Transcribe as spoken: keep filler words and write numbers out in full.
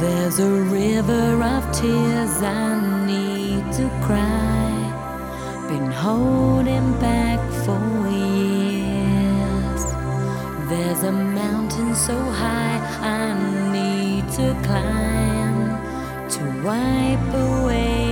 There's a river of tears I need to cry. Been holding back for years. There's a mountain so high I need to climb to wipe away